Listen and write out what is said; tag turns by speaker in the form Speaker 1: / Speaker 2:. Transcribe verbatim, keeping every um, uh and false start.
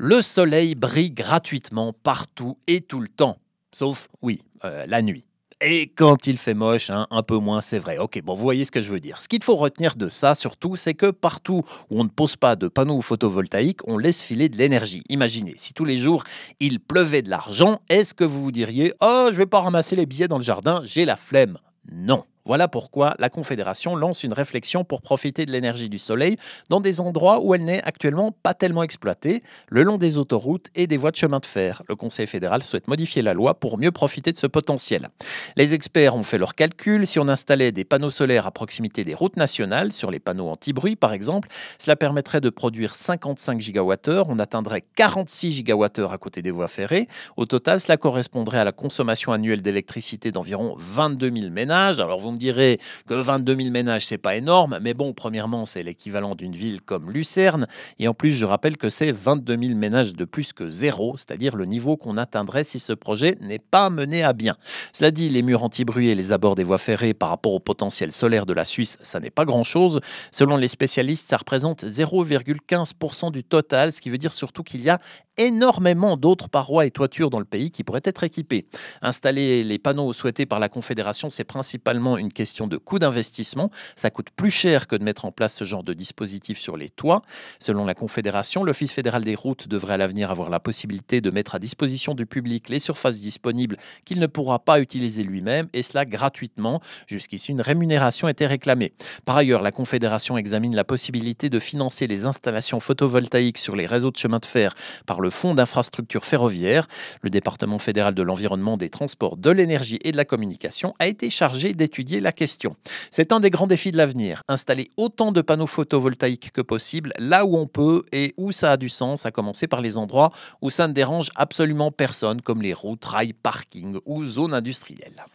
Speaker 1: Le soleil brille gratuitement partout et tout le temps. Sauf, oui, euh, la nuit. Et quand il fait moche, hein, un peu moins, c'est vrai. Ok, bon, vous voyez ce que je veux dire. Ce qu'il faut retenir de ça, surtout, c'est que partout où on ne pose pas de panneaux photovoltaïques, on laisse filer de l'énergie. Imaginez, si tous les jours il pleuvait de l'argent, est-ce que vous vous diriez «Oh, je vais pas ramasser les billets dans le jardin, j'ai la flemme». Non. Voilà pourquoi la Confédération lance une réflexion pour profiter de l'énergie du soleil dans des endroits où elle n'est actuellement pas tellement exploitée, le long des autoroutes et des voies de chemin de fer. Le Conseil fédéral souhaite modifier la loi pour mieux profiter de ce potentiel. Les experts ont fait leurs calculs. Si on installait des panneaux solaires à proximité des routes nationales, sur les panneaux anti-bruit par exemple, cela permettrait de produire cinquante-cinq gigawattheures. On atteindrait quarante-six gigawattheures à côté des voies ferrées. Au total, cela correspondrait à la consommation annuelle d'électricité d'environ vingt-deux mille ménages. Alors vous me direz que vingt-deux mille ménages, c'est pas énorme, mais bon, premièrement, c'est l'équivalent d'une ville comme Lucerne. Et en plus, je rappelle que c'est vingt-deux mille ménages de plus que zéro, c'est-à-dire le niveau qu'on atteindrait si ce projet n'est pas mené à bien. Cela dit, les murs anti-bruit et les abords des voies ferrées par rapport au potentiel solaire de la Suisse, ça n'est pas grand-chose. Selon les spécialistes, ça représente zéro virgule quinze pour cent du total, ce qui veut dire surtout qu'il y a énormément d'autres parois et toitures dans le pays qui pourraient être équipées. Installer les panneaux souhaités par la Confédération, c'est principalement une question de coût d'investissement. Ça coûte plus cher que de mettre en place ce genre de dispositif sur les toits. Selon la Confédération, l'Office fédéral des routes devrait à l'avenir avoir la possibilité de mettre à disposition du public les surfaces disponibles qu'il ne pourra pas utiliser lui-même, et cela gratuitement. Jusqu'ici, une rémunération était réclamée. Par ailleurs, la Confédération examine la possibilité de financer les installations photovoltaïques sur les réseaux de chemin de fer par le Fonds d'infrastructure ferroviaire. Le département fédéral de l'environnement, des transports, de l'énergie et de la communication a été chargé d'étudier la question. C'est un des grands défis de l'avenir, installer autant de panneaux photovoltaïques que possible là où on peut et où ça a du sens, à commencer par les endroits où ça ne dérange absolument personne, comme les routes, rails, parkings ou zones industrielles.